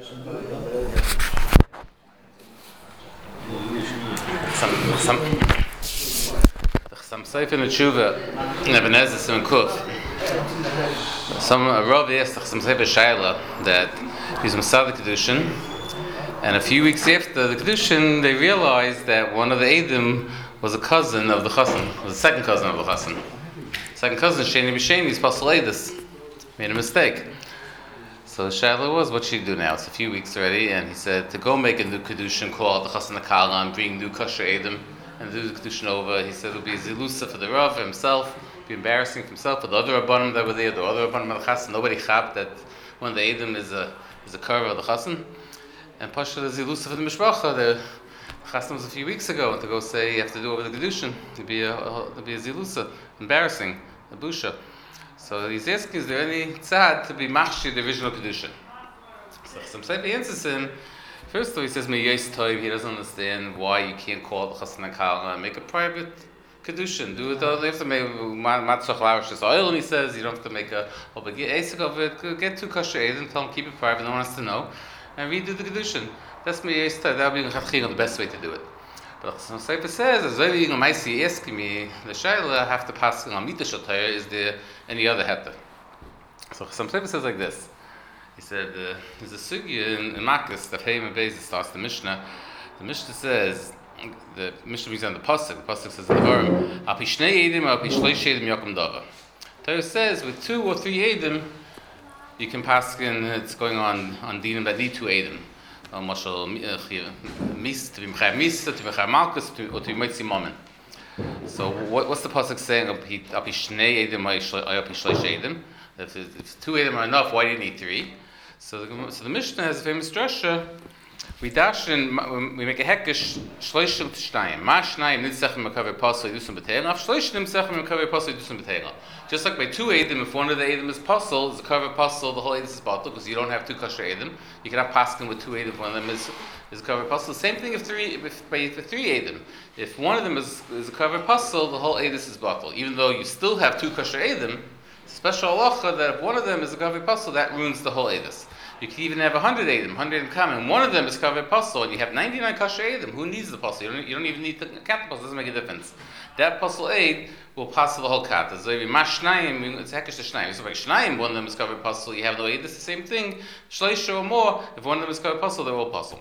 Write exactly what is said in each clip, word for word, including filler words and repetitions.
Some some some Seif in the Tshuva in Even HaEzer and Kuf. Some Rav asked some Seif Shaila that he's Masad Kedushin, and a few weeks after the Kedushin, they realized that one of the Eidim was a cousin of the Chassan, was the second cousin of the Chassan. Second cousin, Sheni B'Sheni, is Pasal Eidus. Made a mistake. So the Shaila was, what should he do now? It's a few weeks already, and he said to go make a new Kedushin, call out the Chassan Akala, and bring new Kosher Eidim, and do the Kedushin over. He said it would be a zilusa for the Rav himself, be embarrassing for himself, for the other Rabbanim that were there, the other Rabbanim of the Chassan. Nobody chapped that one of the Eidim is a is a cover of the Chassan. And Pasha the zilusa for the Mishpacha, the Chassan was a few weeks ago, and to go say you have to do over the Kedushin, to be a, to be a zilusa, embarrassing, a busha. So he's asking, is there any tzad to be machshir the original Kedushin? So some Sefer answers him. First of all, he says, "Me yes toiv." He doesn't understand why you can't call the Chassan Akala and make a private Kedushin. Do it. You have to make matzach lavish oil, and he says you don't have to make a obligation of it. Get two kosher eidim, tell them keep it private. No one has to know, and redo the Kedushin. That's me yes toiv. That would be the best way to do it. But some Sefer says, as well, you might see asking me the shaila have to pass on mita shatayr. Is there any other heter? So some Sefer says like this. He said, uh, there's a sugya in, in Makkas that Hayim and Beis starts the Mishnah. The Mishnah says, the Mishnah brings down the pasuk. The pasuk says in the Varim, "Al pi shnei edim, al pi shloish edim yakum dava." Torah says, with two or three edim, you can pass in. It's going on on dinim that need two edim. Mashal mis to be mechayev mis to be mechayev malchus or to be mitzi mammon. So what, what's the pasuk saying? Al pi shnei edim, al pi shloish edim. If, if two edim are enough, why do you need three? So the, so the Mishnah has a famous drasha. We dash in, we make a hekesh shloishim t'shtayim. Ma shnayim nitzechem mekaver pasol yidusum b'teira. Af shloishim nitzechem mekaver pasol yidusum b'teira. Just like by two edim, if one of the edim is pasol, is a cover pasol, the whole edim is batal because you don't have two kosher edim. You can have paskin with two edim. If one of them is is a cover pasol. Same thing if three if by if three edim. If one of them is is a cover pasol, the whole edus is batal. Even though you still have two kosher edim, special halacha that if one of them is a cover pasol, that ruins the whole edus. You can even have a hundred edim, hundred in common. One of them is covered pasol, and you have ninety-nine kosher edim. Who needs the pasol? You don't, you don't even need to count the pasol. It doesn't make a difference. That pasol eid will pass the whole kat. So if you mash shnayim, it's hekesh to shnayim. So like shnayim, one of them is covered pasol. You have no eid. It's the same thing. Shleish or more. If one of them is covered pasol, they're all pasol.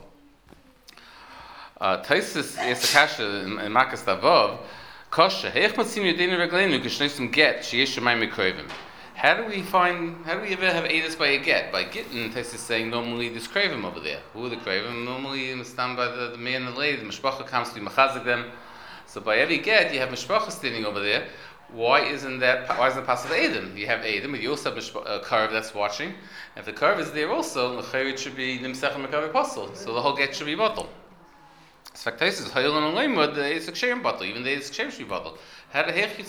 Taisus is a kasha in Makkas Tavav. Kasha. Heich matzim yedenu regleinu k'shneisum get sheyesh shemayim mikrovim. How do we find, how do we ever have edus by a get? By getting, Tais is saying normally there's kravim over there. Who are the kravim? Normally you stand by the, the man and the lady, the mishpacha comes to be machazik them. So by every get, you have mishpacha standing over there. Why isn't that, why isn't it passed with edim? You have edim, but you also have a curve that's watching. And if the curve is there also, the it should be nimsechem mekav apostle. So the whole get should be bottle. In fact, Tais is hayol and olemud, it's a kshem bottle, even though it's a kshem should be bottle. How do we have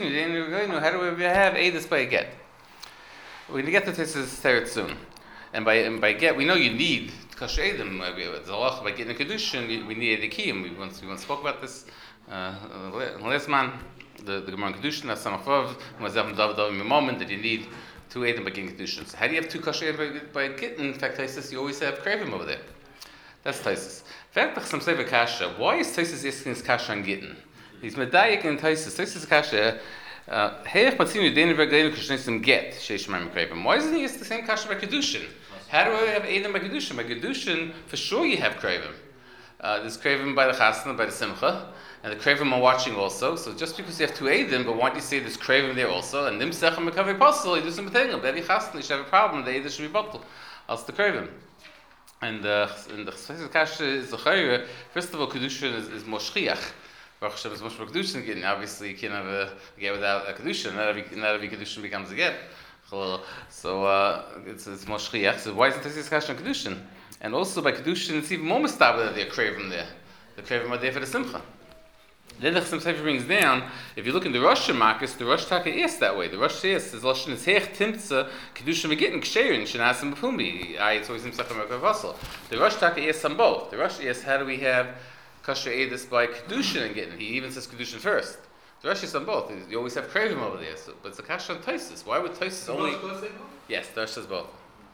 edus by a get? We're going to get to this teretz soon, and by and by get we know you need kosher edim. By getting a kedushin, we need a kiyum. We once we once spoke about this uh, last man. The the Gemara kedushin that's some of the moment that you need two edim by getting kedushin. So how do you have two kosher edim by, by getting? In fact, Taisus, you always have kravim over there. That's Taisus. In fact, some say kasha. Why is Taisus asking his kasha on getting? He's medayik in Taisus. Taisus kasha. Heich matzim yedenu regleinu k'shneisum get sheish shemayim mikrovim. Why isn't he just the same kasha by kedushin? How do I have edim by kedushin? By kedushin, for sure you have kravim. Uh, there's kravim by the chasna, by the simcha, and the kravim are watching also. So just because you have two edim, but why don't you say there's kravim there also? And nimsechem mekaver pasol, you do some b'tegel. But every chasna, you should have a problem. The edim should be bottled. Also the kravim. And the and the Taisus kasha is the chayre. First of all, kedushin is, is more shchiach. Baruch Hashem is much more kedushin getting. Obviously, you can't have a get without a kedushin. Not every not every kedushin becomes a get. So uh, it's it's more shchiach. So why isn't this discussion on kedushin? And also by kedushin, it's even more mistabel that they're craving there. The craving are there for the simcha. Then the Chassam Sofer brings down. If you look in the Rosh Makkas, the Rosh Taka is that way. The Rosh says lashon is heich timtza kedushin begetting ksherin shenasim b'pumbi. I it's always nimsachem v'vasel. The Rosh Taka is on both. The Rosh is how do we have kosher edus by kedushin and getting. He even says kedushin first. The Rosh is on both. You always have kravim over there. So, but it's a kasha on Taisus. Why would Taisus only? Yes, the Rosh says both.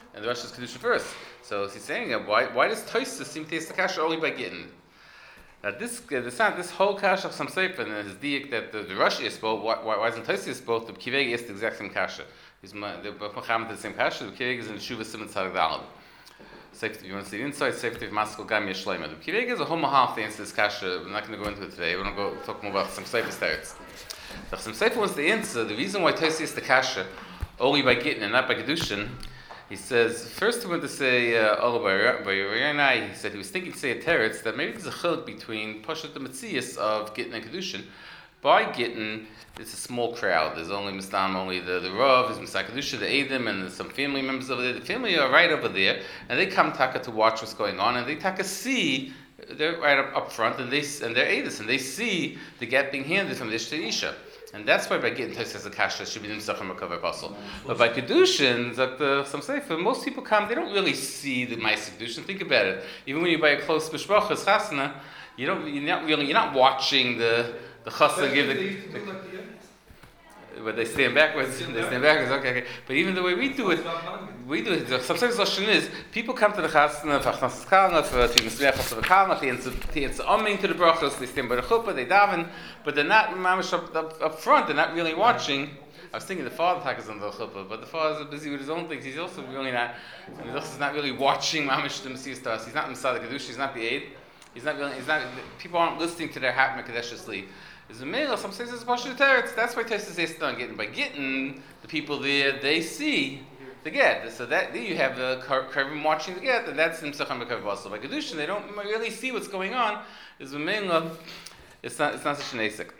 and the Rosh is Kedusha first. So he's saying, uh, why why does Tosfos seem to taste the kasha only by getting? Now this uh, this, this whole kasha of some sefer and his diak that the, the Rosh is both, why, why isn't Tosfos both? The Kiveg is the exact same kasha. He's the both Muhammad the same kasha. The Kiveg is in the Shuva Simon Tzadok Daled. Safety, you want to see the inside, safety of Maskell Gam Yeshleima. The Kiveg is a whole half to answer this kasha. We're not going to go into it today. We're going to go talk more about some sefer starts. So some sefer wants to answer the reason why Tosfos is the kasha only by getting and not by Kedushin. He says, first he wanted to say, uh, he said he was thinking to say a teretz that maybe there's a chiluk between Pashat the Metzias of Gittin and Kedushin. By Gittin, it's a small crowd. There's only Mistam, only the, the Rav, there's Mistah Kedusha, the Edom, and there's some family members over there. The family are right over there, and they come taka to watch what's going on, and they taka see, they're right up, up front, and, they, and they're Edis, and they see the get being handed from the Ish to Isha. And that's why by getting Tosfos as a kasha should be nimtzach and recover apostle. But by kedushin, like the some say, for most people come, they don't really see the ma'aseh kedushin. Think about it. Even when you buy a close mishpachas chasna, you don't, you're not really, you're not watching the the chasna give the. the but they stand backwards. They stand backwards. Okay, okay. But even the way we do it, we do it. The sometimes the lashon is people come to the chasna for chasnas kalna for to misleach chasna kalna. They answer they answer amen to the brachos. They stand by the chuppah. They daven, but they're not mamish up, up, up front. They're not really watching. I was thinking the father takas on the chuppah, but the father's busy with his own things. He's also really not. And he's not really watching mamish the mesias to us. He's not Misad Kedush. He's not the aid. He's not really. He's not. People aren't listening to their hat mekadeshly. Is a male, some says it's partial teretz. That's why Tosfos says it's not getting. By getting, the people there, they see the get. So that there you have the Kavim watching the get, and that's Nimtzach HaMekav also. By Kedushin, they don't really see what's going on. Is a male, it's not it's not such an asik.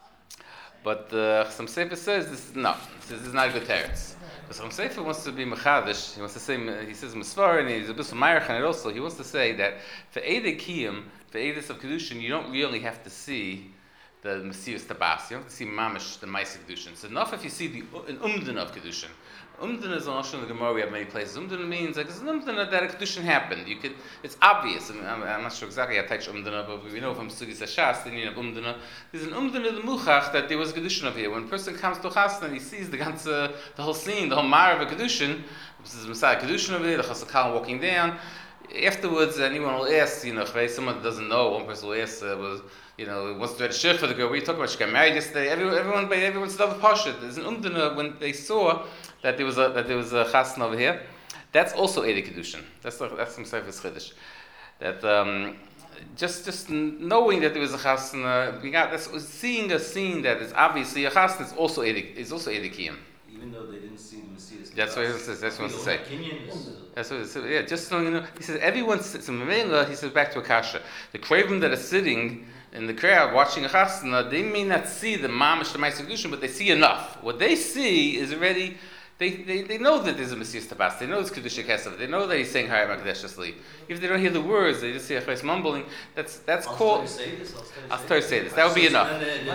But uh, some sefer says this is no. This is not a good teretz. But some sefer wants to be mechadish. He wants to say he says misvar, and he's a bit ma'arich, and also he wants to say that for Eidei Kiyum, for Eidus of Kedushin, you don't really have to see the Messias Tabas. You don't have to see Mamish, the Maaseh Kedushin. It's enough if you see the an Umdana of Kedushin. Umdana is an in the Gemara, we have many places. Umdana means like it's an Umdana that a Kedushin happened. You could, it's obvious. I mean, I'm, I'm not sure exactly how to touch Umdana, but we know from Sugis Hashas, then you have Umdana. There's an Umdana the Muchach that there was Kedushin over here. When a person comes to Chasna and he sees the ganze, the whole scene, the whole Mar of a Kedushin, this is Messiah Kedushin over there, the Chasakal walking down. Afterwards, anyone will ask, you know, if someone doesn't know, one person will ask, uh, was, you know, wants to do a shir for the girl. What are you talking about? She got married yesterday. Everyone, everyone, everyone's double pashut. There's an umdana when they saw that there was a that there was a chasna over here. That's also Eidei Kedushin. That's that's some Seifes Chiddush. That um, just just knowing that there was a chasna, we got that's seeing a scene that is obviously a chasna is also Eidei is also Eidei Kiyum. Even though they didn't see the Messias. That's what he says. That's what he wants to say. Is, that's what he says. Yeah, just so you know, he says everyone sits in Mamela. He says back to Akasha. The Kravim that are sitting in the crowd watching a chasna, they may not see the mamish the Maaseh Kedushin, but they see enough. What they see is already. They, they they know that there's a Messias Tabas. They know it's Kedusha Kesef. They know that he's saying Hayat Makdeshesli. If they don't hear the words, they just see Achais mumbling. That's that's I'll called. Say this, I'll start say this. That would be enough.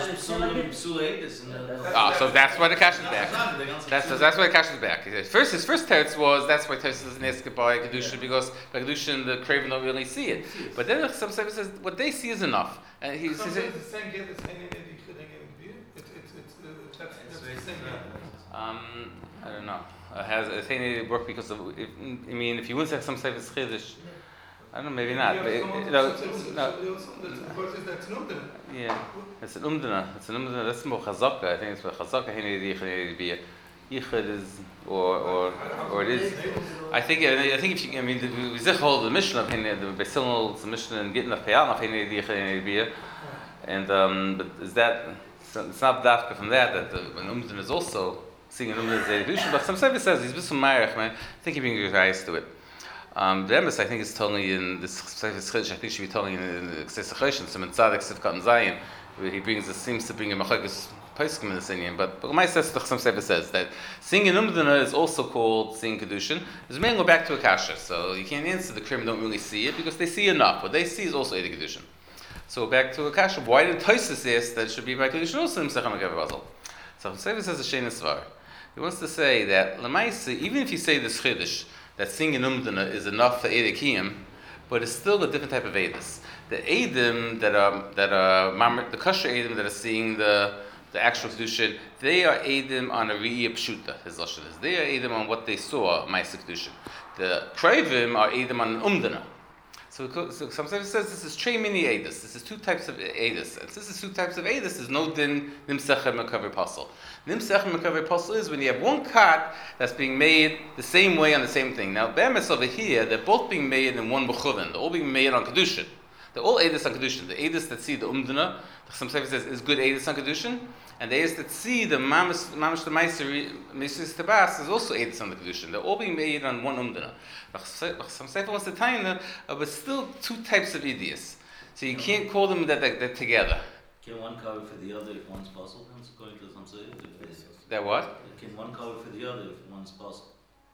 Ah, so that's why the cash is back. That's that's why the cash is back. First, his first teretz was that's why Tosfos doesn't ask by Kedusha because by Kedusha the Craven don't really see it. But then some Sefer says what they see is enough. And he says it's the same get as any It's it's it's that's the same. Um. I don't know. Uh, has I think it work because of? If, I mean, if you wouldn't say some type of chiddush, I don't know. Maybe not. But it, it, no, no. Yeah, it's an umdana. It's an umdana. That's more chazaka. I think it's more chazaka. Hinei be yichud is or or or it is. I think I think if you, I mean we zich hold the mission of hinei the Basil's the mission and getting the payal of hinei yichud be, and um, but is that it's not dafka from that that the an umdana is also. Seeing an umdana Eidei Kedushin, but some Sefer says he's bit marich, man. I think he's being eyes to it. Um, the Emes, I think, is telling in this Sefer Chiddush. I think should be telling in the Ksei Choshen, some in Tzaddik Sivkat and Zayin, where he brings it seems to bring a machlokes poskim in this Indian. But but my says some Sefer says that seeing an umdana is also called seeing Kedushin. There's may go back to Akasha, so you can't answer the Krim don't really see it because they see enough. What they see is also Eidei Kedushin. So back to Akasha. Why did Tosfos ask that it should be by Kedushin also in Nimtzach HaMekav Basel? So Sefer says a shein svar. He wants to say that Lamaisa, even if you say this chiddush that singing umdana is enough for Eidei Kiyum, but it's still a different type of Eidus. The Eidim that are that are the kosher Eidim that are seeing the the actual kedushin, they are edim on a re'iyah pshuta. His lashon is they are edim on what they saw ma'aseh kedushin. The krevim are edim on umdana. So, so sometimes it says this is trei mini edus. This is two types of edus. And since this is two types of edus, there's no din nimsechem mekaver pasal. Nimsechem mekaver pasal is when you have one kat that's being made the same way on the same thing. Now, be'emes over here, they're both being made in one bechuvin. They're all being made on kedushin. They're all edus on kedushin. The edus that see the umdana, sometimes says is good edus on kedushin, and the edus that see the mamish mamish the meiser meiser tabas is also edus on the kedushin. They're all being made on one umdana. Some sefer wants to tell you, but still two types of idiots. So you can't call them that they're, they're together. Can one cover for the other if one's possible? According to some say that what? Can one cover for the other if one's possible?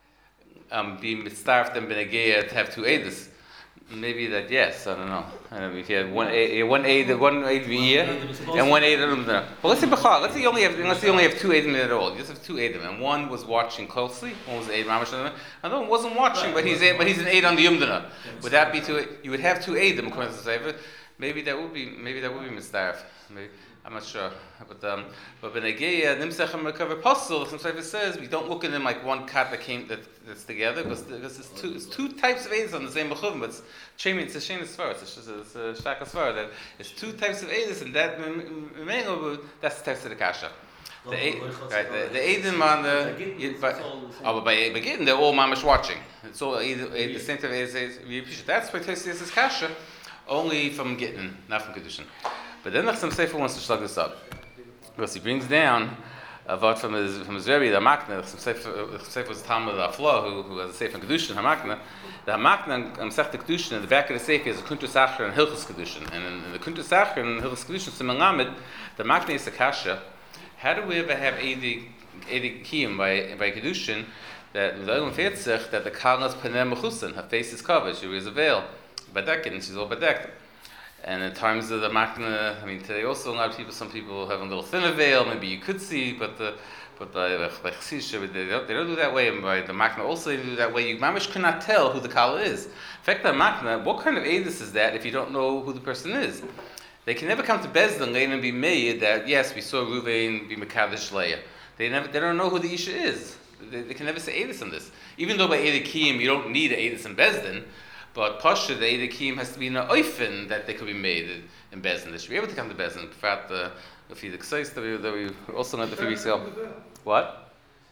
Um, being mitzarfed and benegeya to have two edus. Maybe that yes, I don't know. I don't know if you had one aid, one aid, one aid year, and one aid. But let's say b'chal. Let's say you only have, let's say you only have two aidim at all. You just have two aidim, and one was watching closely. One was aid mamash, and the other one wasn't watching, but he's aid, but he's an aid on the yumdana. Would that be two? You would have two aidim according to the sefer. Maybe that would be, maybe that would be misdarf. Maybe I'm not sure, but um, but benegeya nimsechem mekaver pasal. Some sefer says we don't look at them like one kat that came that, that's together because because it's two it's two types of aids on the same bechuvim, but it's chemi it's a shein svara. It's just it's a shtaka svara that it's two types of aids, and that that's the text of the kasha. The aid, right, the, the aidim on the you, but oh, but by beginning they're all mamish watching. It's all either, either the same type of aids. That's why Tosfos is kasha only from Gittin, not from kedushin. But then the Chassam Sofer wants to shlug this up because he brings down a word from his from his Rebbe, the Hamakna. The Chassam Sofer was the Talmud of Aflo, who, who has a sefer in kedushin, Hamakna. The Hamakna um, Masechta kedushin in the back of the sefer is a Kuntus Acher and Hilchos kedushin, and in, in the Kuntus Acher and Hilchos kedushin, Siman Lamed, the Hamakna is a kasha. How do we ever have Edi Edi Kiyum by by kedushin that that the Kalnas Panem Mechusin, her face is covered, she wears a veil, bedeked, and she's all bedecked. And in terms of the makna, I mean, today also a lot of people, some people have a little thinner veil, maybe you could see, but the, but by by chassidus, they don't, they don't do that way, and by the makna also they do that way. You mamish cannot tell who the kala is. In fact, the makna, what kind of edus is that if you don't know who the person is? They can never come to Bezdin later and be made that yes, we saw Ruvain be mekadosh Leah. They never, they don't know who the isha is. They, they can never say edus on this, even though by edikim you don't need an edus in Bezdin. But Pasha, the Edekim has to be in an oifen that they could be made in Bezdin. They should be able to come to Bezdin. In fact, the if the Ksais that we that we also learned a few weeks ago. What?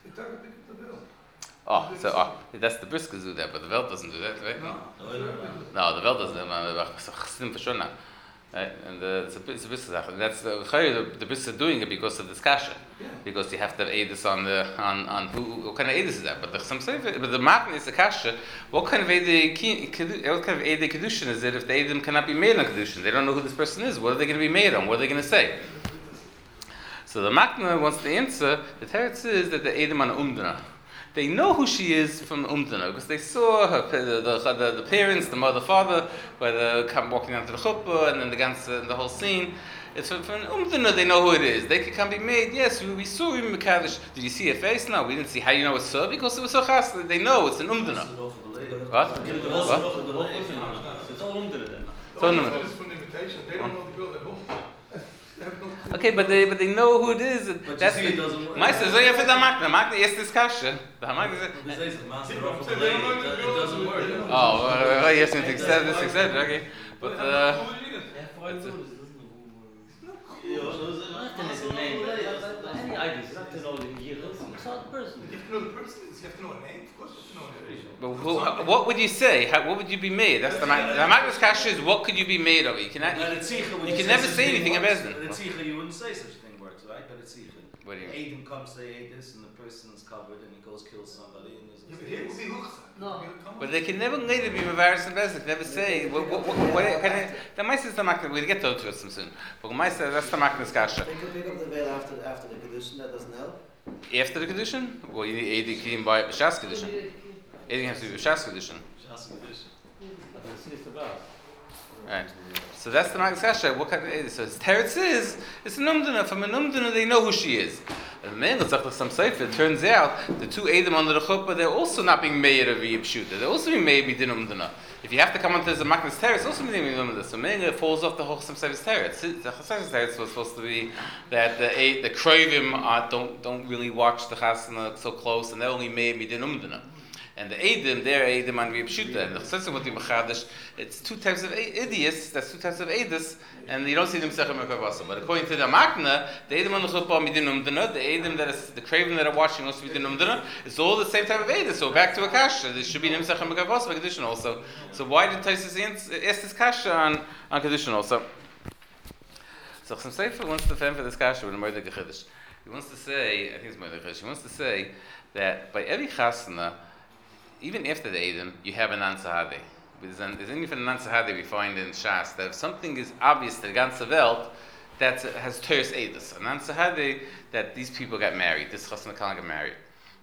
Oh, so oh, that's the briskers do that, but the Welt doesn't do that, right? No, no the Welt doesn't. No, for sure not. Right? And uh, it's a it's a brisker. And that's the the, the brisker doing it because of this kasha, because you have to have edus on the on on who what kind of edus is that? But the some say, but the makna is the kasha. What kind of edus? What kind of edus kedushin is it if the edim cannot be made on kedushin? They don't know who this person is. What are they going to be made on? What are they going to say? So the makna wants the answer. The teretz is that the edim on umdana. They know who she is from Umdana because they saw her, the, the, the, the parents, the mother, father, by the come walking down to the chuppah, and then the ganze, the whole scene. It's from, from Umdana. They know who it is. They can be made. Yes, we, we saw him Mekadosh. Did you see her face? No, we didn't see. How you know it's so? Because it was so chas. They know it's an Umdana. What? What? It's all Umdana then. So no. It's from the invitation. They don't know the girl at home. Okay, but they but they know who it is. But that's you see, it doesn't work. Meister, so you have to the makna. Makna is this kasha. The makna is. Because they say master of the lady, it doesn't work. Oh, uh, yes, it's accepted. It's accepted. Okay, but uh. Any ideas? You have to know the year. It's not the person. You have to know the person. You have to know a name. Of course, you have to know a name. But who, how, what would you say? How, what would you be made? That's the makna. The makna's kasha is what could you be made of? You cannot. You, you can never say anything about it. At Tzicha, you wouldn't say such a thing works, right? But at Tzicha, What do you mean? Aiden comes say Aedis, and the person's covered, and he goes kills somebody, and there's Yeah, but here it would be Huchsa. No. But they can never later be embarrassed and They can never say what what what, what kind of the meister is the makna. We'll get to it soon. But the meister that's the makna's kasha. They could pick up the veil after after the kedushin. That doesn't help. After the kedushin, well, you need eighty kiyum by b'shas kedushin. Eighty has to be b'shas kedushin. Just condition. But the sister about. Right. So that's the Maggid's Kasha. What kind of Edis? So his teretz is, it's a numdana. From a numdana, they know who she is. And the some Sefer, it turns out the two Edom under the chuppah, they're also not being made of Yib Shuta. They're also being made of Numdana. If you have to come onto the Maggid's teretz, it's also being Numdana. So Mela falls off the Chosam Sefer's teretz. The Chosam Sefer's teretz was supposed to be that the eight, the Krovim uh, don't don't really watch the Chasana so close, and they're only made of Numdana. And the Eidim, they're Eidim and Rib Shuta. And the Chesed with the Machadish, it's two types of Eidius, that's two types of Eidus, and you don't see them Sechem Mekavasa. But according to the Makna, the Eidim on the Chuppah Midin Umdana, the Eidim that is, the Craven that are watching also Midin Umdana, it's all the same type of Eidus. So back to a Kasha, there should be Nim Sechem Mekavasa, Kedushin also. So why did Taisus ask this Kasha on, on Kedushin also? So Chasam Sefer wants to defend for this Kasha with a Mordech Chiddush. He wants to say, I think it's Mordech Chiddush, he wants to say that by every Chasana, even after the Edom, you have an Ansahade. There's only even an Ansahade we find in Shas that if something is obvious to the ganze Welt, that has Teres Edus. An Ansahade that these people got married. This Chasna Khan got married.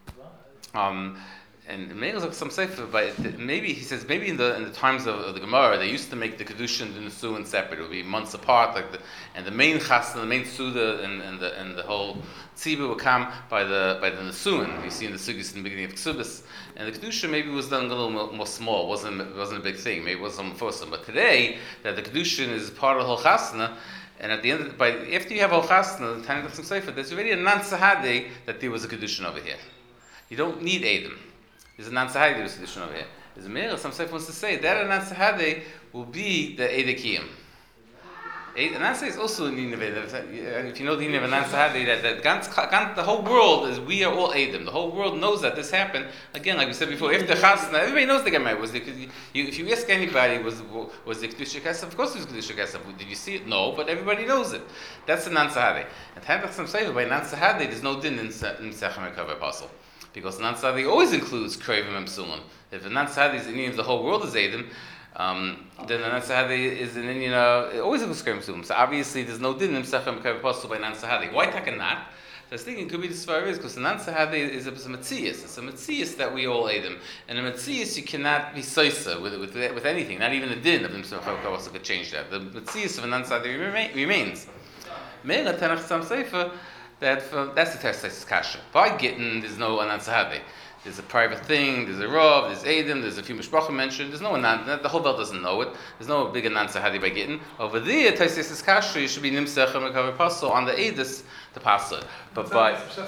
Um, and maybe some sefer, but maybe he says maybe in the in the times of, of the Gemara they used to make the kedushin and the Nesuin separate. It would be months apart, like the and the main chasna, the main suda, and, and the and the whole tzibur would come by the by the Nesuin. You see in the sugis in the beginning of Ksubis, and the kedusha maybe was done a little more, more small. wasn't it wasn't a big thing. Maybe it wasn't first. But today that the kedushin is part of the whole chasna. And at the end, of the, by after you have al chasna, the time of some sefer, there's already a nan sahade that there was a kedushin over here. You don't need Adam. There's a non-sahade there was a kedushin over here. There's a mirror, some sefer wants to say that a non-sahade will be the edekiyim. A non-sahade is also in Nineveh. If you know the Nineveh non-sahade, that, that ganz, ganz, the whole world is, we are all Adam. The whole world knows that this happened. Again, like we said before, if the chasna, everybody knows they got married. Was the, you, if you ask anybody, was was the kedusha kesef? Of course it was kedusha kesef. Did you see it? No, but everybody knows it. That's the non-sahade. And time some sefer by non-sahade, there's no din in Sechem Mekav Apostle. Because the non-sahadi always includes Kravim and Psulim. If the non-sahadi is Indian, the whole world is Adam, um, then the non-sahadi is an Indian, uh, it always includes Kravim and Psulim. So obviously there's no din in Sechem Mekav Apostle by non-sahadi. Why take a not? So I was thinking it could be the Svar is because the non-sahadi is a, a Metzias. It's a Metzias that we all Adam. And a Metzias you cannot be Soisa with, with, with anything, not even a din of the Mekav Apostle could change that. The Metzias of a non-sahadi remain, remains. Me'ela Tanach Sam Sefer, That for, that's the Teres Kasha. By Gittin, there's no Anan Sahade. There's a private thing, there's a Rav, there's Adam, there's a few Mishbrachim mentioned, there's no Anan, the whole belt doesn't know it. There's no big Anan Sahade by Gittin. Over there, Teres Kasha, you should be Nimsech and Mekav Apostle on the Edis, the Pastor. But by. Hmm? It's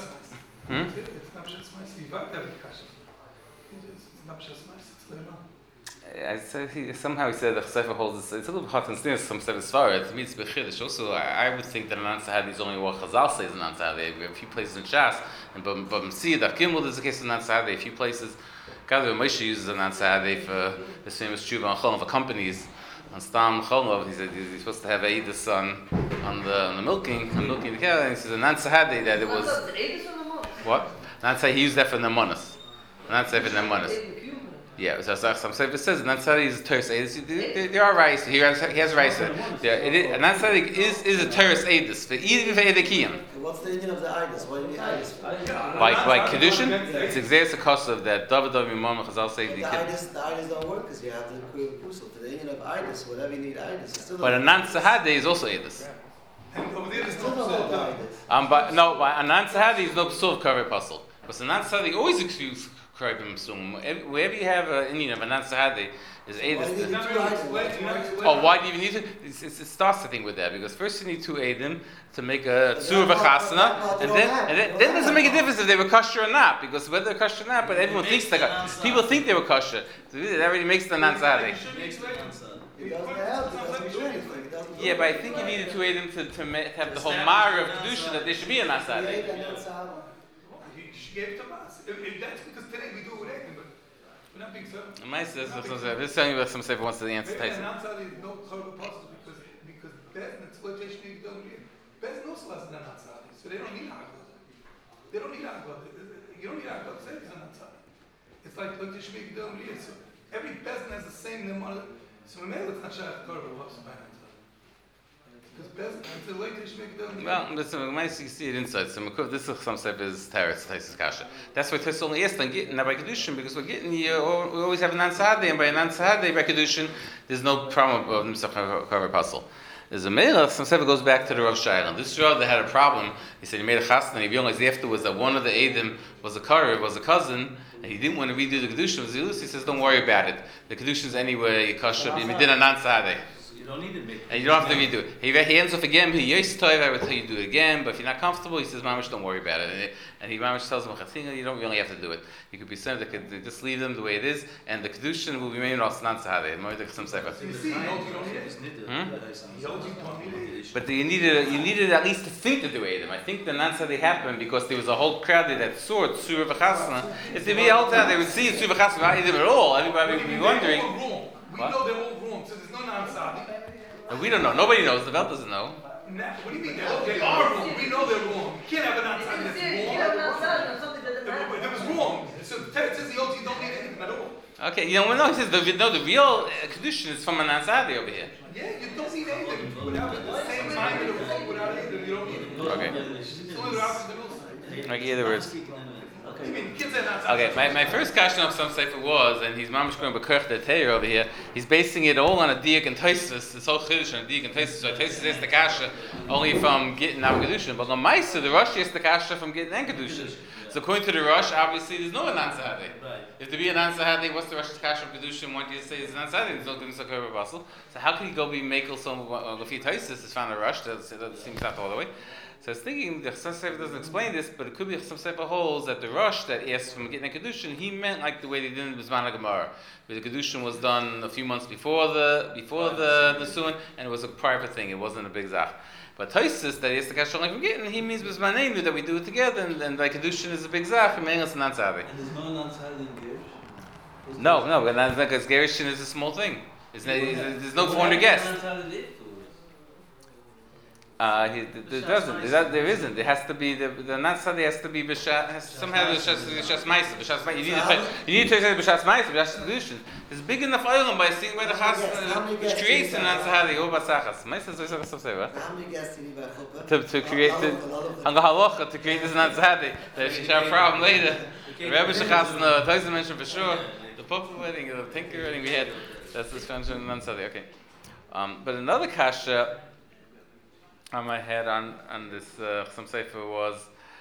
not just nice. You got every Kasha. It's not just nice. It's the Imam. I said he, somehow he said the Sefer holds this, it's a little hard to understand some Sefer Svarah. To me, it's Bechidish. Also, I, I would think that an Ansahadi is only what Chazal says an Ansahadi. We have a few places in Shas, and but but Messiah Daf Gimel there's a case of an Ansahadi. A few places, God, Moshe uses an Ansahadi for the famous Tshuva on Cholom for companies. On Stam Cholom, he said he's supposed to have a Eidus on on the on the milking, on milking the cow. And he says an Ansahadi that it was what? An Ansahadi he used that for Nemanis. An Ansahadi for Nemanis. Yeah, so some Sefer says an Ansari is a Teres Eidus. There are rice. He has he has rice. There, an Ansari is is a Teres Eidus, but even for Edekiyim. What's the union of the Eidus? Why do you need Eidus? By by Kedushin, it's exactly the cost of that. David David Imam Chazal say the Eidus the Eidus don't work because you have to create a pusel. For the union of Eidus, whatever you need Eidus, it's still. But a Nan Sahade is also Eidus. And over there, there's Still no not Psal. Eidus. Um, but no, by a Nan Sahade is no Psul of Kaver Puzzle. But a Nan Sahade always excuse. Wherever you have an Indian of a non-Sahadi, is Edis. Oh, why do you even need to? It's, it's, it starts the thing with that because first you need two Edim to make a Tzur V'chasana, and then and then, then it doesn't make a difference if they were kosher or not because whether they're kosher or not, but everyone thinks they got. People think they were kosher, so that already makes the non-Sahadi. It doesn't help. It doesn't do anything. It doesn't do Yeah, but I think you needed two Edim to to ma- have the whole Mara of Kedusha that there should be a non-Sahadi. She gave it to us. If, if that's because today we do it with Egg, but we're not being served. My says, this is telling you what some Sefer wants to answer Maybe Tyson. an outside is no horrible possible because because Bez and exploitation is don't need. Bez knows less than outside, so they don't need Agod. They don't need Agod. You don't need Agod. Say it's an outside. It's like exploitation is don't need. So every Bez has the same name. So maybe it's not sure horrible possible by outside. Because Bez, until later Shmik don't need Well, listen, when you see it inside, so Makuf, this is some stuff is teretz, Taisus Kasha. That's why Taisus only asked on getting by Kedushin, because we're getting here, we always have an Ansahadeh, and by an Ansahadeh by Kedushin, there's no problem of Nimsach Kaver Puzzle. There's a Melech, some stuff goes back to the Rav Shailan. This Rav that had a problem, he said he made a chasna, and he realized afterwards that one of the Eidim was a Karev, was a cousin, and he didn't want to redo the Kedushin. He says, don't worry about it. The Kedushin's anyway, Kasha, you did an Ansahadeh. You don't need to make. And you don't have to redo it. He, he ends off again. He yes toiv. I would tell you to do it again. But if you're not comfortable, he says, "Mamish, don't worry about it." And, it, and he Mamish tells him, "You don't really have to do it. You could be sent. They could just leave them the way it is, and the kedushin will remain on Snan Sahadeh." You see, you don't need it. But you needed you needed at least to think to do Edom. I think the Nan Sahadeh happened because there was a whole crowd that saw it, Surah V'Chasna. If they be out there, they would see it, Surah V'Chasna without Edom at all. Everybody would be wondering. We know they're all wrong, so there's no Nan And we don't know. Nobody knows. The Belt doesn't know. Nah, what do you mean? They're, they are wrong. We know they're wrong. You can't have an outside that's wrong. It was wrong. So the text says the O T don't need anything at all. Okay, you know, well, no, he says the, no, the real uh, Kedushin is from an Ansadi over here. Yeah, you don't need anything. Without the same mind of the wrong, without anything, you don't need it. Okay. It's only without the rules. Okay, other words. I mean, kids are not outside. Okay, my, my first question of some sefer was, and he's mamish going b'kerch the Torah over here. He's basing it all on a diak and Tosfos. This whole chiddush on a diak and Tosfos. So Tosfos is the kasha only from getting out kedushin, but on Ma'aser the Rosh is the kasha from getting and kedushin. So according to the Rosh, obviously there's no an ansahadeh. Right. If there be an ansahadeh, what's the Rosh's kasha of kedushin? What do you say is an ansahadeh? There's no kedushin sakar basel. So how can he go be makel some lefi Tosfos? Is found a Rosh that seems not all the way. So I was thinking, the Chasam Sofer doesn't explain this, but it could be Chasam Sofer holds that the Rosh that asked from getting a Kedushin, he meant like the way they did in Bizman HaGemara, where the Kedushin was done a few months before the before the Nesuin, and it was a private thing, it wasn't a big Zach. But Tosfos, that he asked the Kasha like from getting, he means Bizman Einu, that we do it together, and, and by Kedushin is a big Zach, and Mengas and Nantzadi. And there's no non-silent in Gerish? No, no, because Gerishin is a small thing. It's, there's no four hundred guests. Uh, he, there doesn't. There, there isn't. It has to be the the Natsadi has to be b'shas. Has somehow b'shas b'shas ma'aser. B'shas ma'aser. You need to you need to say b'shas ma'aser. B'shas kedushin. It's big enough oil by seeing where the chas which creates an Natsadi or b'sachas. Ma'aser is also some say what? How many guests do you need by chuppah? To to create the hanga halacha to create this Natsadi. There's a problem later. The Rebbe Shachas and the Tozer mentioned for sure. The Pope wedding, the Tinker wedding we had. That's the function of Natsadi. Okay. Um, but another kasha on my head on, on this Chasam Sofer was,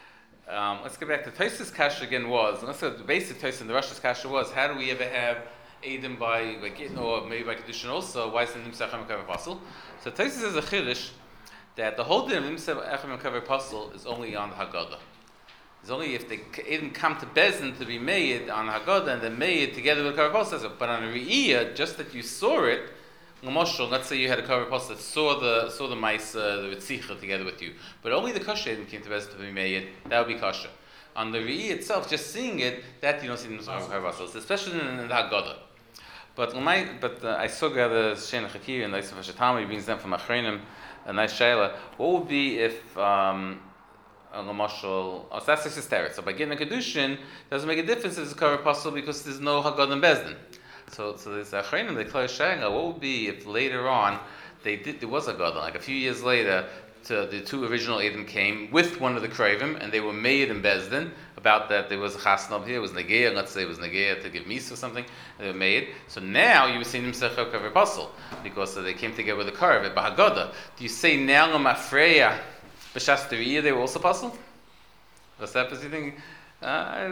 um, let's go back to Tosfos kasha again was, let's go to the basic Tosfos and the Rosh's kasha was, how do we ever have Edom by, by getting, or maybe by Kedushin also, why is it Nimsach HaMekav Apostle? So Tosfos is a chiddush that the whole din of Nimsach HaMekav Apostle is only on the Haggadah. It's only if the Edom come to Bezin to be made on Haggadah and then made together with the Kavar Apostle, but on a Re'iyah, just that you saw it, let's say you had a Kavar Apostle that saw the saw the mice, uh, the Ritzicha together with you, but only the Kasha Edom came to Bezin to be made, that would be Kasha. On the Re'iyah itself, just seeing it, that you don't see the Kavar Apostle, especially in, in the Haggadah. But my, but uh, I saw the other Shein Chakir and the Isaf Hashatami, he brings them from Achreinim, a nice Shaila. What would be if um, a Lamashal, oh, so that's just hysteric. So by getting a Kedushin, doesn't make a difference if it's a Kavar Apostle because there's no Haggadah and Bezdin. So, so there's Achreinim, they call Shaila. What would be if later on they did, there was a Haggadah, like a few years later, to the two original Edom came with one of the Kravim, and they were made in Bezdin. About that, there was a chasna up here, it was Negeah, let's say it was Negeah to give Misa or something, they were made. So now you would see Nimsach HaMekav Apostle, because uh, they came together with a Karav at Bahaggadah. Do you say now Lamafreya, B'shas Teriyah, they were also apostle? What's that, you think? Uh,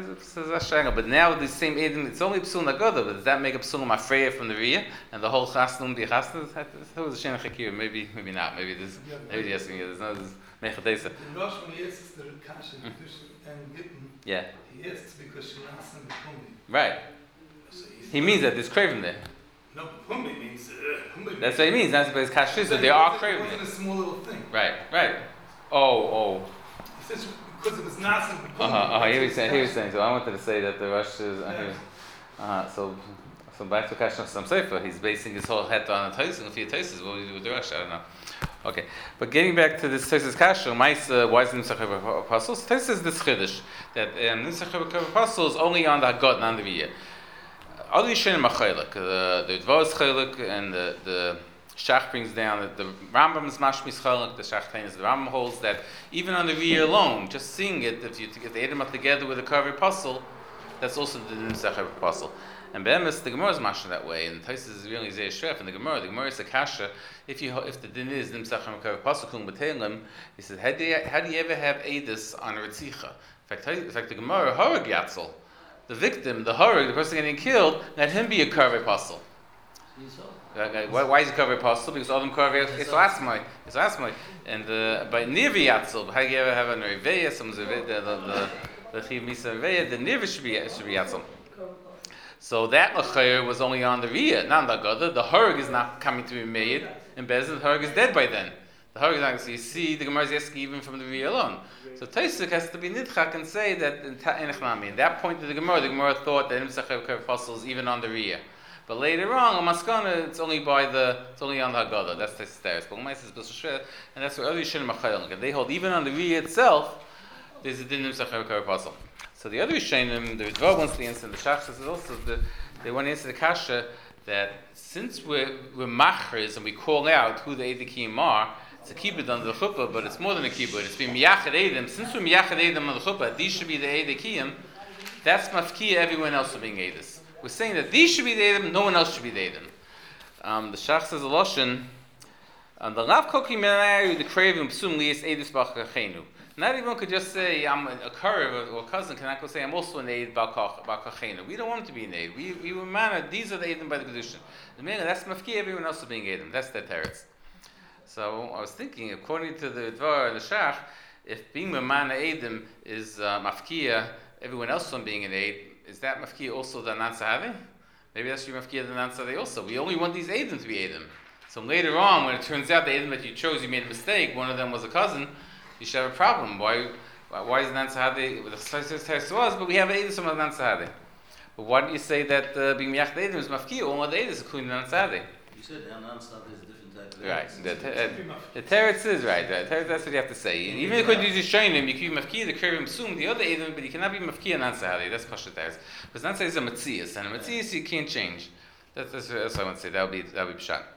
but now the same Edom, it's only Psul Nagada, but does that make a Psul Mafreya from the Riyah? And the whole chasna be chasna? That was a Shein Chakir, maybe, maybe not, maybe this, maybe yes, there's no, there's Mechadesa. The Rosh, when he asks the Kasha, and Gittin, yeah. he asks because she asked him Pumbi. Right. So he means that there's craving there. No, Pumbi means. Uh, Pumbi That's what he means. That's because Kasha, so there are craving there. It wasn't a small little thing. Right, right. Oh, oh. He says because it was Nasim Pumbi. Uh huh. Uh-huh. He was saying. He was saying. So I wanted to say that the Rosh is. Uh huh. So, so back to Kasha Chasam Sofer. He's basing his whole head on a Tosfos, a few Tosfos. What do we do with the Rosh? I don't know. Okay, but getting back to this Tosfos Kasha, why is Nimsach HaMekav Apostle? Tosfos is this chiddush that um, Nimsach HaMekav Apostle is only on the Haggadah, not on the Riyah. Other Yishanim are chaylik. The the Dvar is chaylik, and the the Shach brings down that the Rambam is mashmis chalak, the Shach is the Rambam holds that even on the Riyah alone, just seeing it, if you get the Edom together with a Kavi Puzzle, that's also the Din Sechar Puzzle. And Be'emes, the Gemara is mashing that way, and Taisus is really Zeh Shref, and the Gemara, the Gemara is a kasha, if you if the Din is Dim Sechar Kavi Puzzle, Kum B'Telim, he says, how do you, how do you ever have Edis on a Ritzicha? In fact, in fact, the Gemara, Harag Yatzel, the victim, the Harag, the person getting killed, let him be a Kavi Puzzle. Why, why is it covered apostle? Because all them cover it's asmai, it's asmai, and uh, by nirvi yatzel, how do you ever have a nerveya? Some the the the chiv misa nerveya, the nirvi should be should be yatzel. So that lachayer was only on the riyah, not on the gada. The harg is not coming to be made, and bezin the harg is dead by then. The harg is not. So you see, the Gemara is asking even from the riyah alone. So Taisuk has to be nidchak and say that in Enechnami. In that point of the Gemara, the Gemara thought that imsachav cover apostle is even on the riyah. But later on, on Maskana, it's only by the, it's only on the Haggadah. That's the stairs. But Umais is B'Sashret, and that's where other Yishin Machayel. They hold even on the Riyah itself, there's a Dinim Sachar Kar Puzzle. So the other Yishinim, the Ritva wants to answer, the Shach says also, the, they want to answer the Kasha that since we're, we're Machriz and we call out who the Eidikim are, it's a kibbutz under the chuppah, but it's more than a kibbutz. It's being Miyachad Eidim. Since we're Miyachad Eidim on the chuppah, these should be the Eidikim. That's Mafkiya, everyone else are being Eidis. We're saying that these should be the Edom, no one else should be the Edom. Um, the Shach says a Loshen, um, the Lav Koki Menayu, the Kravim, Psum Lias Edis B'Kachenu. Not everyone could just say, I'm a Karev or a cousin, cannot go say, I'm also an Eid B'Kachenu. We don't want him to be an Eid. We, we were manna, these are the Edom by the Kedushin. The man, that's Mafki, everyone else is being Edom. That's their teretz. So I was thinking, according to the Dvar and the Shach, if being Mamana Edom is uh, Mafkiya, everyone else on being an Eid, is that mafkiya also the Anan Sahavi? Maybe that should be mafkiya the Anan Sahavi also. We only want these Edom to be Edom. So later on, when it turns out the Edom that you chose, you made a mistake, one of them was a cousin, you should have a problem. Why why is Anan Sahavi, the test was, but we have Edom from Anan Sahavi. But why don't you say that uh, being Miyach Edom is mafkiya, all of the Edom is including Anan Sahavi? You said Anan Sahavi is a different type of Right. Edom. The, te- uh, the teretz is right. The teretz, that's what you have to say. Even if you could use the shaynim, you could be mafkiya the Kravim Sum, the other Edom, but you cannot be mafkiya Anan Sahavi. That's Pasha teretz. Because Anan Sahavi is a matzias, and a matzias you can't change. That's, that's, that's what I want to say. That would be that would be pshat.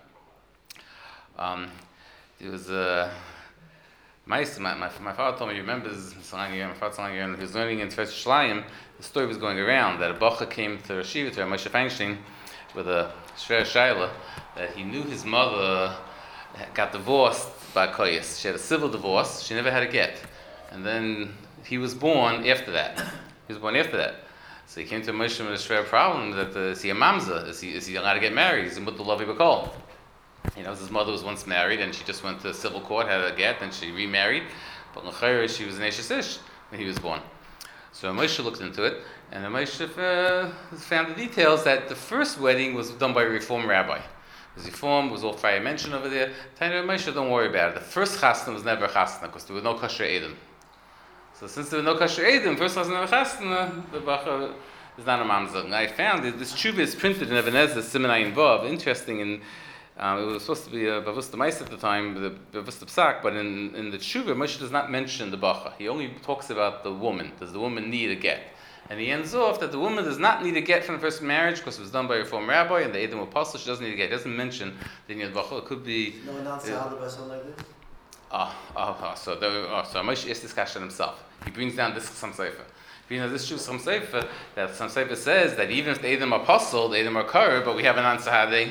Um, it was uh, my, my my father told me. He remembers my father telling me he was learning in Tefes Shlayim. The story was going around that a bacha came to Rashiva to Moshe Feinstein with a shver shaila that he knew his mother got divorced by Koyas. She had a civil divorce. She never had a get, and then he was born after that. He was born after that. So he came to Moshe with a shver problem that uh, is he a mamza? Is he is he allowed to get married? Is he mutar lavi b'kol? You know, his mother was once married and she just went to civil court, had a get, and she remarried. But l'chayr, she was an Eshes Ish when he was born. So Moshe looked into it, and Moshe uh, found the details that the first wedding was done by a Reform rabbi. It was Reform, was all fire mentioned over there. Tanya Moshe, don't worry about it. The first chasna was never a chasna because there was no kosher Edom. So since there was no kosher Edom, first chasna never chasna, the bacha is not a mamzer. And I found that this tshuva is printed in Even Ezra, Simonai Vav. Interesting in Um, it was supposed to be a Bavusta Mais at the time, the Bavusta Psak, but in, in the Tshuva, Moshe does not mention the Bacha. He only talks about the woman. Does the woman need a get? And he ends off that the woman does not need a get from the first marriage because it was done by a Reform rabbi and the Edom apostle. She doesn't need a get. He doesn't mention the Inyan Bacha. It could be. No one else uh, by something like this? Oh, oh, oh, so, the, oh, so Moshe is this kashan himself. He brings down this Chasam Sefer. He brings this Chasam Sefer that Chasam Sefer says that even if the Edom apostle, the Edom are Kar, but we have an Ansahadeh.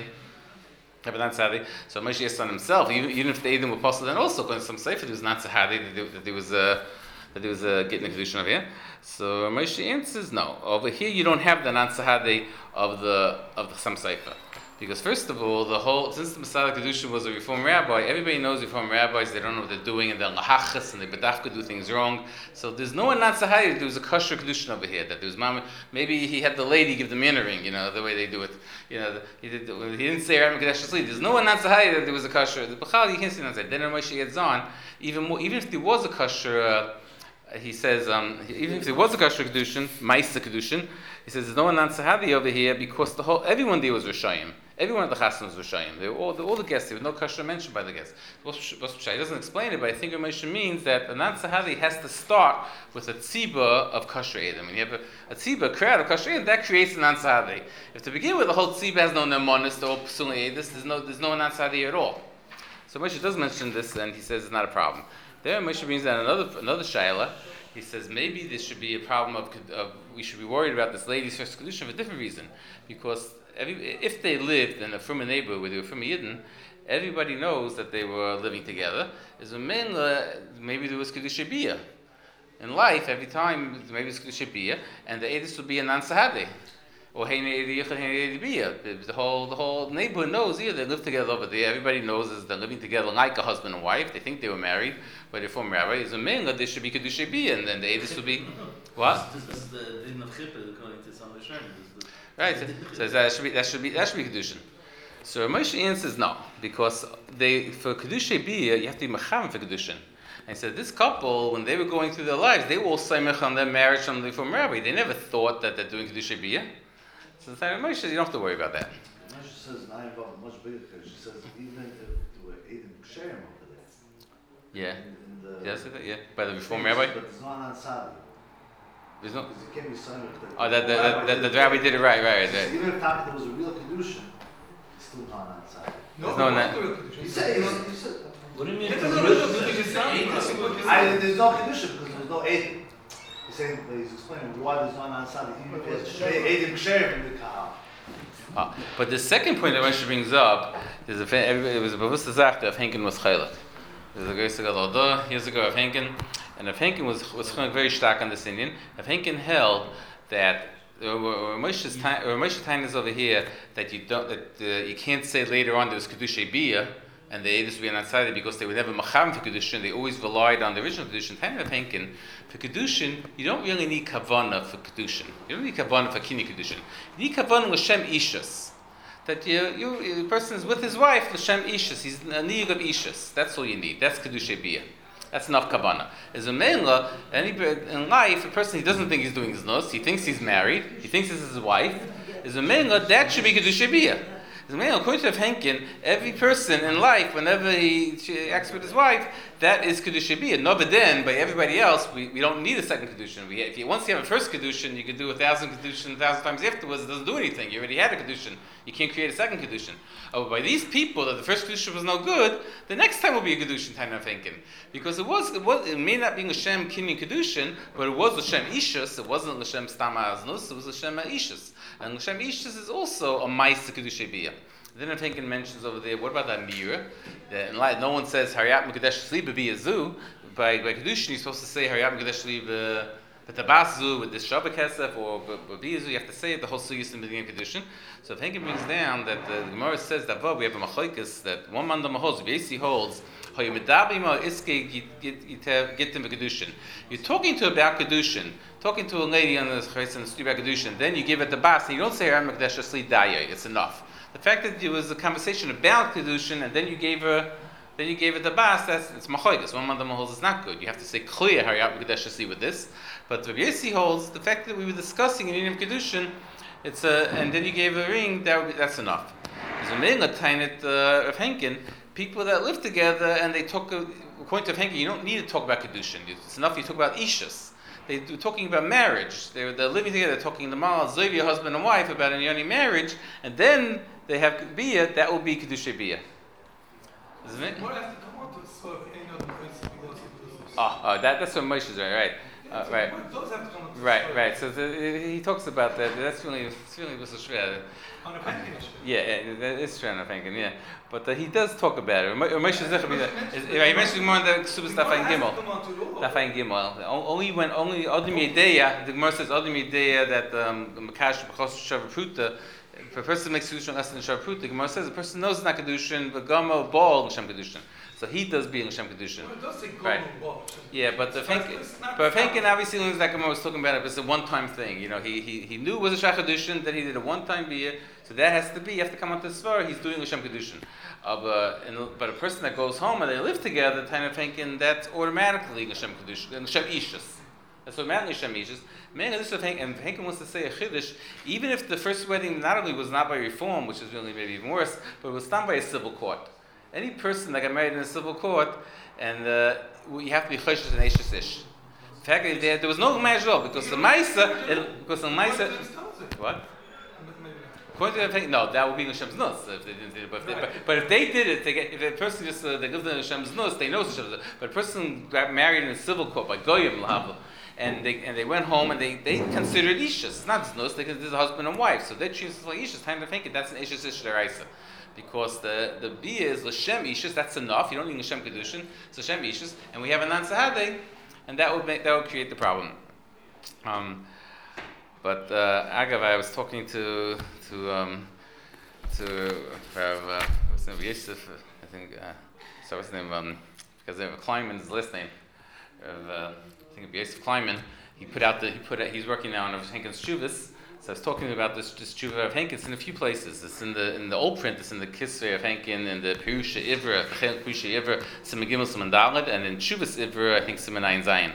So Moshe is on himself, even, even if the Edom were apostle, then also because some Sefer there was not Sahadi, that there was a that there was a getting a kedushin over here. So Moshe answers no. Over here you don't have the non Sahadi of the of the Chasam Sefer. Because first of all, the whole since the Messiah Kedushin was a Reform rabbi, everybody knows Reform rabbis, they don't know what they're doing, and they're lahachas, and they bedafka do things wrong. So there's no one not sahayir. There was a kosher Kedushin over here. That there was mama. Maybe he had the lady give the man a ring, you know, the way they do it. You know, the, he, did, he didn't say Ram Kadesh Asli. There's no one not sahayir that there was a kosher. The Bechal you can't see that. Then Moshe gets on. Even more, even if there was a kosher. Uh, He says, um, even if there was a kosher kedushin, ma'isa kedushin, he says there's no one non-sahadi over here because the whole everyone there was rishayim. Everyone at the chassan was Rishayim. They were all the, all the guests. There was no kasher mentioned by the guests. He doesn't explain it, but I think Ramesh means that the Nan Sahadi has to start with a tziba of kasher edim. When you have a, a tziba, a crowd of kasher edim, that creates a Nan Sahadi. If to begin with, the whole tziba has no nemonis, the whole psuli edis, there's no there's no Nan Sahadi at all. So Moshe does mention this, and he says it's not a problem. There, Moshe brings down another another shayla. He says maybe this should be a problem of, of we should be worried about this lady's first kedusha for a different reason, because every, if they lived in a from a neighborhood where they were from a Yidden, everybody knows that they were living together. Is a man, maybe there was kedusha bia. In life, every time maybe it's kedusha bia, and the edus would be a non sahade. Or the whole the whole neighborhood knows either they live together over there. Everybody knows is they're living together like a husband and wife. They think they were married, but they're from rabbi. Is a man that there should be kedusha bia, and then the edus would be what? This is the din of chippah according to some Rishonim. Right. So that should be that should be that should be kedushin. So Moshe answers no, because they for kedusha bia you have to be mecham for kedushin. And he said this couple, when they were going through their lives, they were all samech on their marriage from from rabbi. They never thought that they're doing kedusha bia. So the time of Moshe, you don't have to worry about that. Moshe says now involved much bigger because she says even if there were Eidim Ksherim over there. Yeah. In, in the, Yes, yeah. By the reform rabbi. But there's no Ansari. There's no. Because it can't be signed with the. Oh, that the the, the, the rabbi did it right, right. right. Even if there was a real kedushin, it's still not Ansari. No, There's no no, na- no, He said, he said. What do you mean? It's It's a a real real kedusha. I, there's no kedushin because there's no Eidim. He's saying, he's explaining why there's no Ansari. Even if there's Eidim Ksherim in the Kahal. Ah, but the second point that Rashi brings up is a it was a bewusste Sache of Henkin was chaylik. There's a great ago years ago of Henkin, and if Henkin was was very stark on this Indian. If Henkin held that Moshe's time, Moshe's time is over here that you don't that uh, you can't say later on there was kedusha bia and the edus would be an outsider because they were never macham for kedushin. They always relied on the original kedushin. Time of Henkin for kedushin, you don't really need kavana for kedushin. You don't need kavana for kini kedushin. You need kavana l'shem ishus. That you, you, the person is with his wife l'shem ishus. He's a niyug of ishus. That's all you need. That's kedusha bia. That's enough kavana. As a mela, any in life, a person he doesn't think he's doing his nus. He thinks he's married. He thinks this is his wife. As a mela, that should be kedusha bia. As a mela, according to Henkin, every person in life, whenever he acts with his wife, that is kedusha bia. No, but then by everybody else, we, we don't need a second kedushin. We if you once you have a first kedushin, you can do a thousand kedushin a thousand times afterwards. It doesn't do anything. You already had a kedushin. You can't create a second kedushin. Oh, by these people that the first kedushin was no good, the next time will be a kedushin time of Henkin, because it was it was it may not be l'shem kinyan kedushin, but it was l'shem ishus. It wasn't l'shem stama aznus. It was l'shem ishus, and l'shem ishus is also a ma'isa kedusha bia. Then I think it mentions over there, what about that mirror? That in light, no one says Hariyat Mekadesh Shli B'Bi Azu. By by Kedushin, you're supposed to say Hariyat Mekadesh Shli B'Tabasu with this Shabbat Kesef or B'Bi Azu. You have to say it the whole Suyus in the beginning of Kedushin. So I think it brings down that the Gemara says that well, we have a Machoikas that one man holds, B'Yesi holds. You're talking to about Kedushin, talking to a lady on the Chayes and the street about Kedushin. Then you give it the bas, and you don't say Hariyat Mekadesh Shli Daya. It's enough. The fact that there was a conversation about kedushin and then you gave her, then you gave it the bas, that's it's machoigas. One man holds is not good. You have to say clear Hariyat Mekadesh Shli with this. But Rabbi Yossi holds the fact that we were discussing in Indian kedushin, it's a and then you gave a ring. That would be, that's enough. There's a male tainet of Henkin. People that live together and they talk. According to Henkin, you don't need to talk about kedushin. It's enough you talk about ishus. They do talking about marriage. They're, they're living together. They're talking to mal zovi, husband and wife, about a yoni marriage, and then they have bia. That will be kedusha bia. Isn't it? What has to come out to serve any other person because of this? Oh, oh, that, that's what Moshe is right, right, uh, right, Those have to come out to right, serve. right. So the, he talks about that. That's really, it's really was a shred. On a package. Yeah, yeah, that is true. I'm thinking, yeah, but uh, he does talk about it. Moshe Zechah, he mentions more in the Ksubas Dafayin Gimel. Dafayin Gimel. Only when only Adam Yedeya, the Gemara says Adam Yedeya that um, Makash B'chos Shavapruta. If a person makes kedushin less than Shavapruta, the Gemara says the person knows it's not kedushin, but Gamo Ball L'Shem kedushin. So he does be L'Shem kedushin. It does say Right. Gomel. Yeah, but the But Henkin, it's not- but Henkin obviously learns that Gemara was talking about it. It's a one-time thing. You know, he he he knew it was a shachadushin, then he did a one-time beer. So that has to be. You have to come on to svar. He's doing L'Shem kedushin. Uh, but, and, but a person that goes home and they live together, time of Henkin, that's automatically L'Shem kedushin, L'Shem ishus. That's what Mount Hashem Ishus. Man, this of Henkin, and Henkin wants to say a chiddush. Even if the first wedding not only was not by reform, which is really maybe even worse, but it was done by a civil court. Any person that got married in a civil court, and uh, you have to be choshesh and eshes ish. In fact, there, there was no marriage at all because the Maisa, because the Maisa, what? According to the, no, that would be in Hashem's nus if they didn't do it. But if they, but, but if they did it, they get, if a person just uh, they lived in Hashem's nus, they know Hashem's nus. But a person got married in a civil court by goyim lahavla, and they and they went home and they, they considered ishus. It's not just nus; they considered husband and wife. So they choose like ishus. Time to think it. That's an ishus ish deraisa, because the the b is l'shem ishus. That's enough. You don't need l'shem kedushin. It's l'shem ishus, and we have a non-sahadeh, and that would make that would create the problem. Um, But uh, Agav, I was talking to to um, to Rav uh, what's his name Yosef, I think. Uh, so what's his name? Um, because Rav Kleinman is the last name. Rav, uh, I think Yosef Kleinman. He put out the he put out, he's working now on Rav Henkin's Shuvas. So I was talking about this this Shuva of Henkin. It's in a few places. It's in the in the old print. It's in the Kisvei of Henkin, in the Perusha Ivra, Perusha Ivra, Siman Gimel, Siman Dalet, and in Shuvas Ivra, I think Siman Ayin Zayin.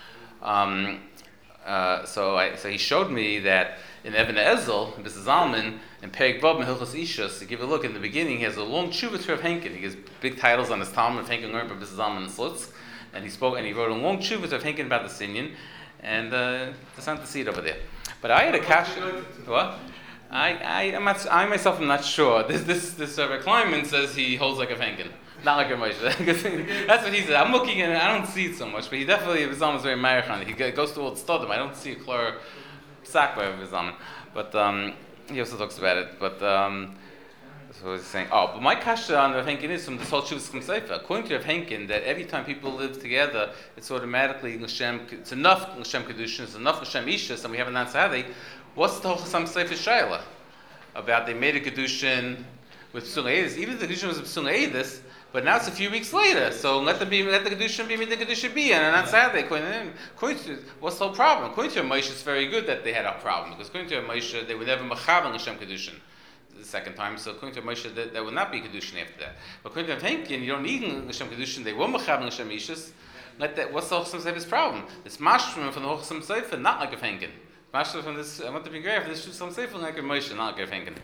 Um, Uh, so, I, so he showed me that in Even Ezel, in Missus Zalman, in Perek Vav in Hilchos Ishus, to give a look in the beginning, he has a long tshuva to Rav Henkin. He gives big titles on his Talmud. Rav Henkin learned from Missus Zalman and Slutz, and he spoke and he wrote a long tshuva to Rav Henkin about the Sinyan, and uh, it's not to see it over there. But I had a cash. What? I, I, I'm not, I myself am not sure. This, this, this uh, Rav Kleinman says he holds like a Henkin. Not like a Moshe. That's what he said. I'm looking at it, I don't see it so much, but he definitely, Vizalman is very marichan. He goes to old Stodim. I don't see a clear sack by Vizalman. But um, he also talks about it. But, um, so he's saying, oh, but my kasha on Rav Henkin is from the whole Shuvas Kum Seifa. According to Rav Henkin, that every time people live together, it's automatically L'Shem, it's enough L'Shem Kedushin, it's enough L'Shem Ishus, and we have a non-Sahadeh. What's the whole Chasam Seifa Shaila? About they made a Kedushin with Psul Eidus. Even if the Kedushin was a Psul Eidus, but now it's a few weeks later, so let the be, let the kedusha be, the kedusha be, and on Saturday, according to what's the whole problem? According to Moshe, it's very good that they had a problem because according to Moshe, they were never mechavan l'shem kedushin the second time. So according to Moshe, that there would not be kedushin after that. But according to Henkin, you don't need l'shem kedushin. They were mechavan l'shem ishus. Let that. What's the Hochsam Seifa's problem? It's mashrim from the Hochsam Seifa, not like a Henkin. Mashrim from this. I want to be great. This Hochsam Seifa like a Moshe, not like a Henkin.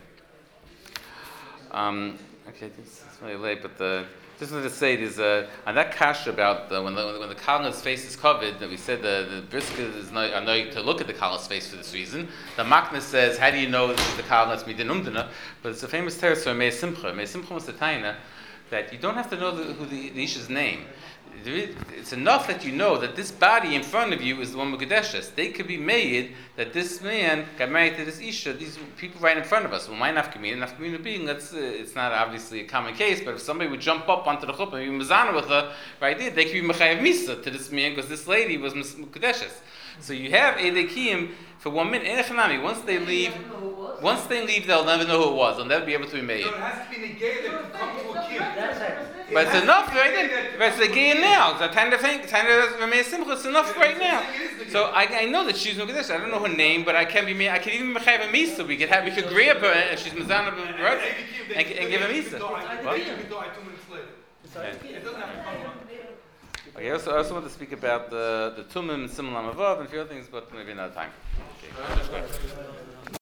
Um. Okay, it's, it's really late, but the. Just wanted to say, there's a, on that kasha about the, when the when the Kalna's face is covered, that we said the, the brisket is not are not to look at the Kalna's face for this reason. The Makna says, how do you know this is the Kalna's midin umdana? But it's a famous teretz for Mei Simcha. Mei Simcha was the taina that you don't have to know the, who the, the Isha's name. It's enough that you know that this body in front of you is the one with Kadeshes. They could be made that this man got married to this Isha, these people right in front of us. Well, my nafkamina, nafkamina being, that's, uh, it's not obviously a common case, but if somebody would jump up onto the chuppah and be mizana with her right there, they could be mechayev misa to this man because this lady was Kadeshes. So you have Eidei Kiyim for one minute. Once they leave, once they leave, they'll never know who it was. They'll never be able to be made. So it has to be negated to come to a kid. That's it. It But it's has enough to be right negated. there. But it's the game now. The time to think, time to remain simple. It's enough right now. So I, I know that she's Mekadesh. I don't know her name, but I can be made. I can even mechayev a misa. We could have, we could grab her if she's mizana and, and give a misa. What? It doesn't have to come. Okay, I also, I also want to speak about the the tumim and simulam avav and a few other things, but maybe another time. Okay.